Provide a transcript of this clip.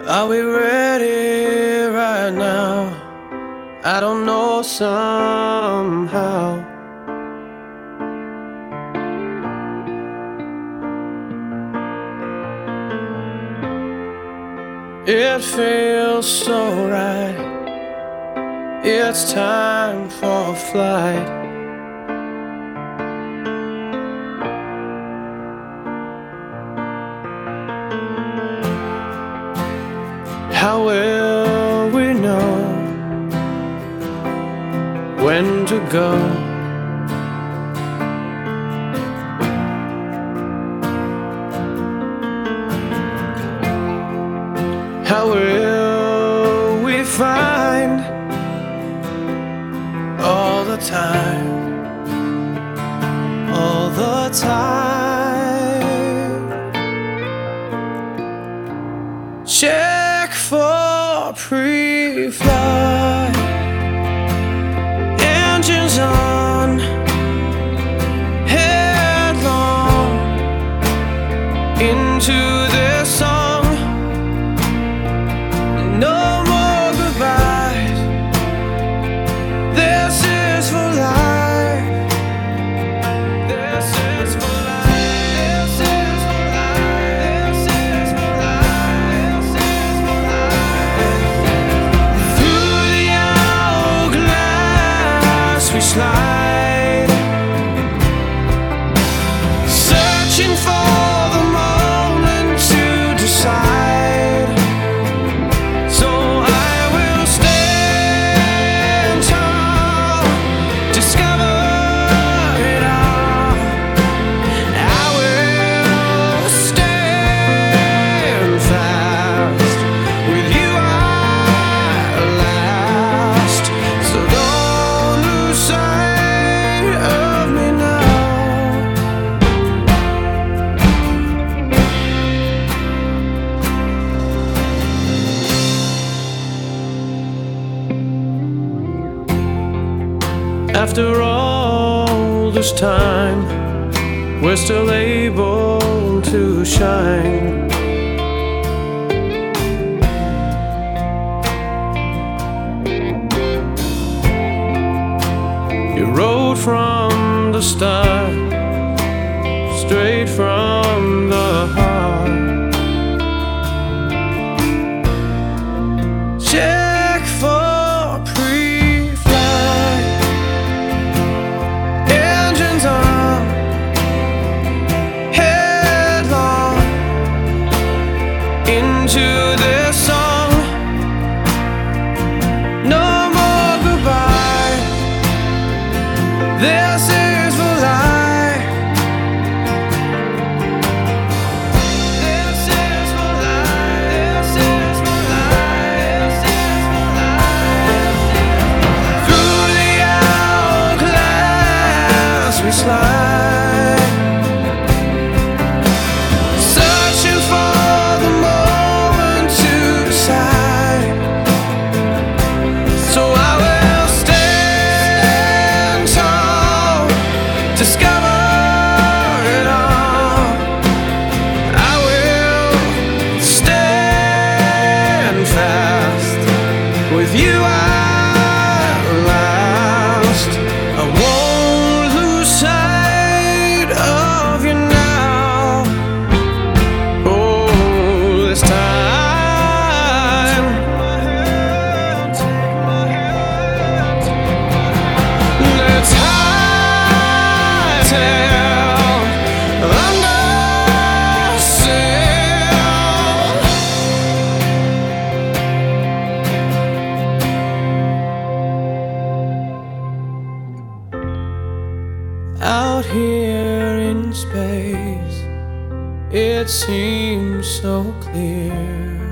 Are we ready right now? I don't know, somehow it feels so right. It's time for flight. How will we know when to go? How will we find all the time, all the time? Check for pre-flight, engines on, headlong into this song. No more goodbyes. This is for life. This is for life. This is for life. This is for life. This is for life. Through the hourglass we slide, searching for the moment to decide. So I will stand tall, discover it all. I will stand fast, with you at last. So don't lose sight of me now. After all this time, we're still able to shine. You rode from the start, straight from the heart. Check for pre-flight, engines on, headlong into this song. No more goodbye. This is for life. This is for life. This is for life. This is for life. Through the hourglass we slide, searching for the moment to decide. So I will stand tall, discover it all. I will stand fast, with you at last. I won't lose sight of you now. Oh, this time. Let's hightail under sail. Out here in space, it seems so clear.